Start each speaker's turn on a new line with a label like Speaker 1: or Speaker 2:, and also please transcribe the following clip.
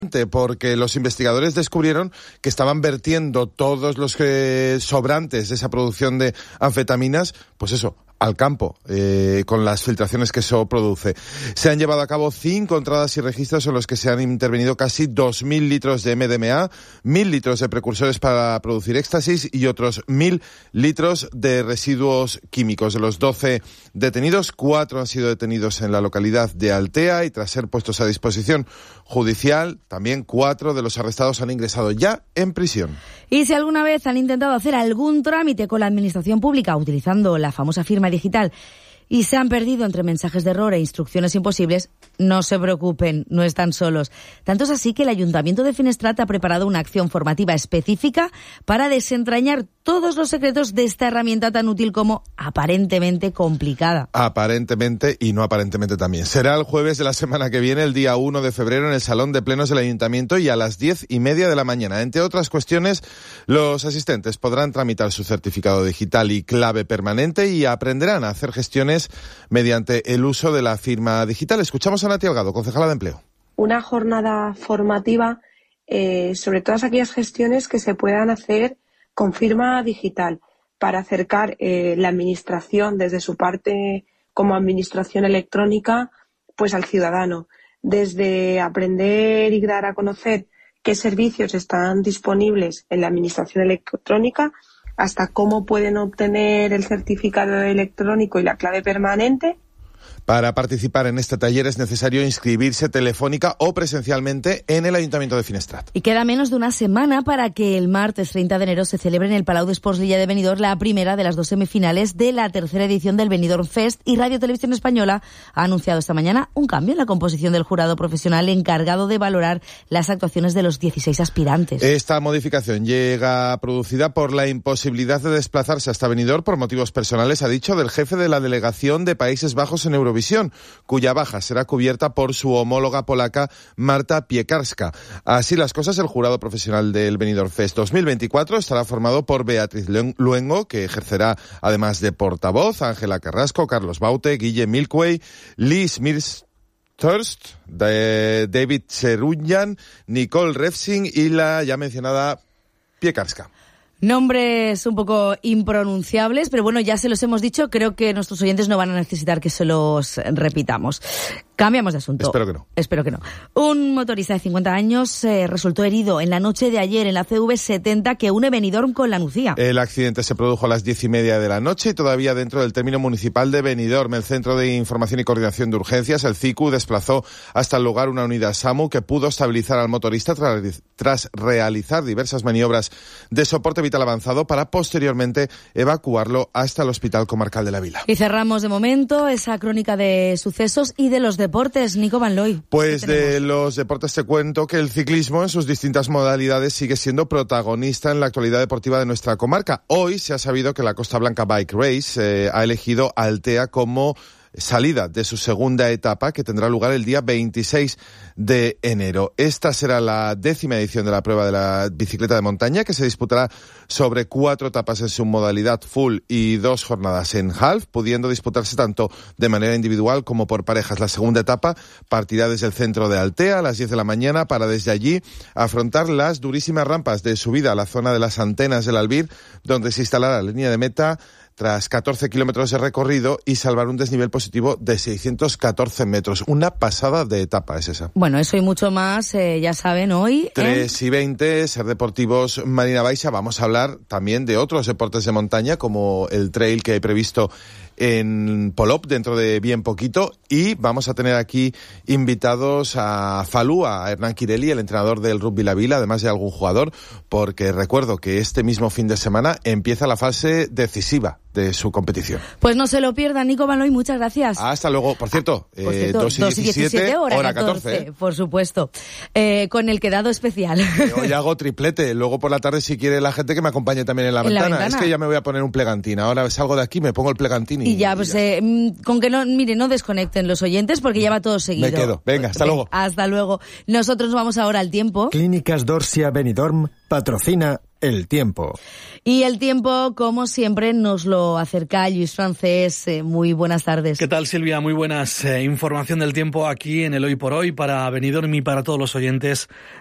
Speaker 1: porque los investigadores descubrieron que estaban vertiendo todos los sobrantes de esa producción de anfetaminas, pues eso, al campo, con las filtraciones que eso produce. Se han llevado a cabo 5 entradas y registros en los que se han intervenido casi 2.000 litros de MDMA, 1.000 litros de precursores para producir éxtasis y otros 1.000 litros de residuos químicos. De los 12 detenidos, 4 han sido detenidos en la localidad de Altea y tras ser puestos a disposición judicial, también 4 de los arrestados han ingresado ya en prisión.
Speaker 2: Y si alguna vez han intentado hacer algún trámite con la administración pública utilizando la famosa firma digital y se han perdido entre mensajes de error e instrucciones imposibles, no se preocupen, no están solos. Tanto es así que el Ayuntamiento de Finestrat ha preparado una acción formativa específica para desentrañar todos los secretos de esta herramienta tan útil como aparentemente complicada.
Speaker 1: Aparentemente y no aparentemente también. Será el jueves de la semana que viene, el día 1 de febrero, en el Salón de Plenos del Ayuntamiento y a las 10:30 de la mañana. Entre otras cuestiones, los asistentes podrán tramitar su certificado digital y clave permanente y aprenderán a hacer gestiones mediante el uso de la firma digital. Escuchamos a Nati Delgado, concejala de Empleo.
Speaker 3: Una jornada formativa sobre todas aquellas gestiones que se puedan hacer con firma digital para acercar la administración desde su parte como administración electrónica pues al ciudadano. Desde aprender y dar a conocer qué servicios están disponibles en la administración electrónica hasta cómo pueden obtener el certificado electrónico y la clave permanente.
Speaker 1: Para participar en este taller es necesario inscribirse telefónica o presencialmente en el Ayuntamiento de Finestrat.
Speaker 2: Y queda menos de una semana para que el martes 30 de enero se celebre en el Palau d'Esports Lilla de Benidorm la primera de las 2 semifinales de la tercera edición del Benidorm Fest, y Radio Televisión Española ha anunciado esta mañana un cambio en la composición del jurado profesional encargado de valorar las actuaciones de los 16 aspirantes.
Speaker 1: Esta modificación llega producida por la imposibilidad de desplazarse hasta Benidorm por motivos personales, ha dicho, del jefe de la delegación de Países Bajos en Eurovisión, cuya baja será cubierta por su homóloga polaca Marta Piekarska. Así las cosas, el jurado profesional del Benidorm Fest 2024 estará formado por Beatriz Luengo, que ejercerá además de portavoz, Ángela Carrasco, Carlos Baute, Guille Milquey, Liz Thirst, David Serunyan, Nicole Refsing y la ya mencionada Piekarska.
Speaker 2: Nombres un poco impronunciables, pero bueno, ya se los hemos dicho, creo que nuestros oyentes no van a necesitar que se los repitamos. Cambiamos de asunto.
Speaker 1: Espero que no.
Speaker 2: Un motorista de 50 años resultó herido en la noche de ayer en la CV70 que une Benidorm con La Nucía.
Speaker 1: El accidente se produjo a las 10:30 de la noche y todavía dentro del término municipal de Benidorm. El Centro de Información y Coordinación de Urgencias, el CICU, desplazó hasta el lugar una unidad SAMU que pudo estabilizar al motorista tras realizar diversas maniobras de soporte vital avanzado para posteriormente evacuarlo hasta el Hospital Comarcal de la Vila.
Speaker 2: Y cerramos de momento esa crónica de sucesos y de los deportes. Nico Van Looy.
Speaker 1: Pues de los deportes te cuento que el ciclismo en sus distintas modalidades sigue siendo protagonista en la actualidad deportiva de nuestra comarca. Hoy se ha sabido que la Costa Blanca Bike Race ha elegido Altea como salida de su segunda etapa, que tendrá lugar el día 26 de enero. Esta será la 10ª edición de la prueba de la bicicleta de montaña, que se disputará sobre 4 etapas en su modalidad full y 2 jornadas en half, pudiendo disputarse tanto de manera individual como por parejas. La segunda etapa partirá desde el centro de Altea a las 10 de la mañana para desde allí afrontar las durísimas rampas de subida a la zona de las antenas del Albir, donde se instalará la línea de meta tras 14 kilómetros de recorrido y salvar un desnivel positivo de 614 metros. Una pasada de etapa es esa.
Speaker 2: Bueno, eso y mucho más, ya saben, hoy
Speaker 1: 3:20, Ser Deportivos Marina Baixa. Vamos a hablar también de otros deportes de montaña, como el trail que hay previsto en Polop dentro de bien poquito, y vamos a tener aquí invitados a Falú, a Hernán Quirelli, el entrenador del Rugby La Vila, además de algún jugador, porque recuerdo que este mismo fin de semana empieza la fase decisiva de su competición.
Speaker 2: Pues no se lo pierdan, Nico Van Looy, muchas gracias.
Speaker 1: Hasta luego. Por cierto,
Speaker 2: 2:17, hora 14, por supuesto, con el quedado especial.
Speaker 1: Hoy hago triplete, luego por la tarde si quiere la gente que me acompañe también en la ventana. Es que ya me voy a poner un plegantín, ahora salgo de aquí, me pongo el plegantín
Speaker 2: y ya, pues con que no desconecten los oyentes porque ya va todo seguido.
Speaker 1: Me quedo. Venga, hasta luego.
Speaker 2: Hasta luego. Nosotros vamos ahora al tiempo.
Speaker 4: Clínicas Dorsia Benidorm patrocina El tiempo.
Speaker 2: Y el tiempo, como siempre, nos lo acerca Lluís Francés. Muy buenas tardes.
Speaker 5: ¿Qué tal, Silvia? Muy buenas. Información del tiempo aquí en el Hoy por Hoy para Benidorm y para todos los oyentes